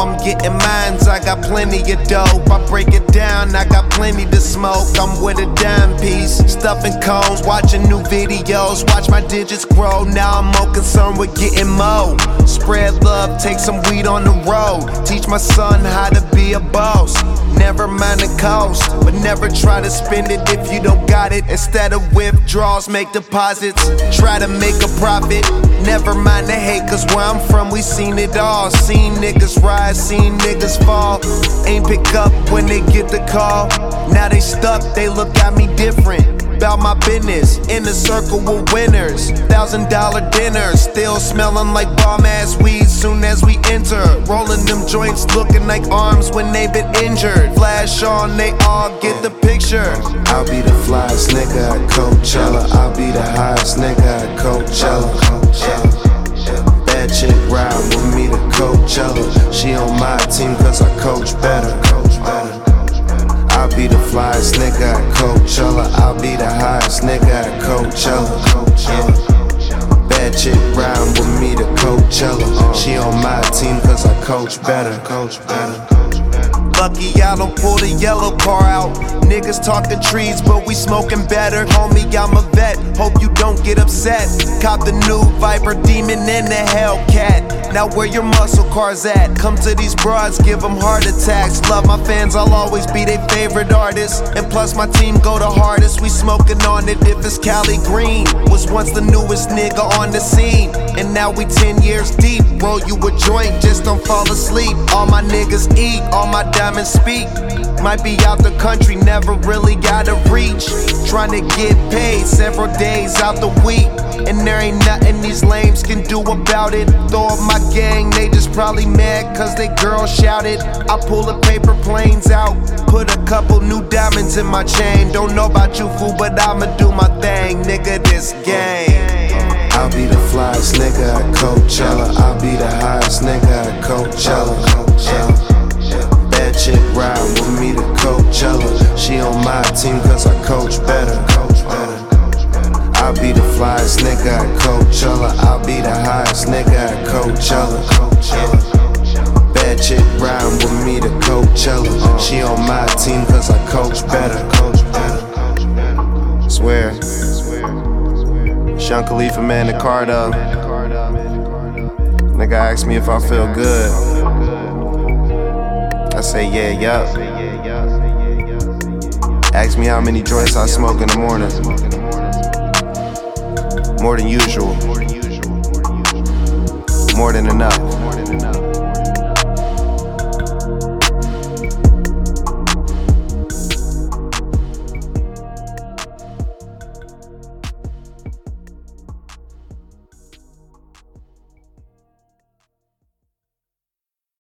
I'm getting mines, I got plenty of dope. I break it down, I got plenty to smoke. I'm with a dime piece, stuffing cones, watching new videos. Watch my digits grow, now I'm more concerned with getting more. Spread love, take some weed on the road. Teach my son how to be a boss. Never mind the cost, but never try to spend it if you don't got it. Instead of withdrawals, make deposits. Try to make a profit. Never mind the hate, cause where I'm from, we seen it all. Seen niggas rise, seen niggas fall. Ain't pick up when they get the call. Now they stuck, they look at me different. About my business, in the circle with winners. $1,000 dinners, still smelling like bomb ass weed soon as we enter. Rolling them joints, looking like arms when they been injured. Flash on, they all get the picture. I'll be the flyest nigga at Coachella. I'll be the highest nigga at Coachella. Bad chick ride with me to Coachella. She on my team cause I coach better. I'll be the flyest nigga at Coachella. I'll be the highest nigga at Coachella. Bad chick round with me to Coachella. She on my team cause I coach better. Lucky I don't pull the yellow car out. Niggas talking trees, but we smoking better. Homie, I'm a vet, hope you don't get upset. Cop the new Viper Demon and the Hellcat. Now where your muscle cars at? Come to these broads, give them heart attacks. Love my fans, I'll always be their favorite artist. And plus my team go the hardest, we smoking on it if it's Cali Green. Was once the newest nigga on the scene, and now we 10 years deep. Roll you a joint, just don't fall asleep. All my niggas eat, all my diamonds speak. Might be out the country, never really got a reach. Trying to get paid several days out the week, and there ain't nothing these lames can do about it. Throw up my gang, they just probably mad cause they girl shouted. I pull the paper planes out, put a couple new diamonds in my chain. Don't know about you, fool, but I'ma do my thing, nigga, this game. I'll be the flyest nigga at Coachella. I'll be the highest nigga at Coachella. Bad chick ride with me to Coachella. She on my team cause I coach better. I'll be the flyest nigga at Coachella. I'll be the highest nigga at Coachella. Bad chick ride with me to Coachella. She on my team cause I coach better. Swear. Sean Khalifa, man, the car though. Nigga asked me if I feel good. I say yeah, yup. Ask me how many joints I smoke in the morning. More than usual. More than enough.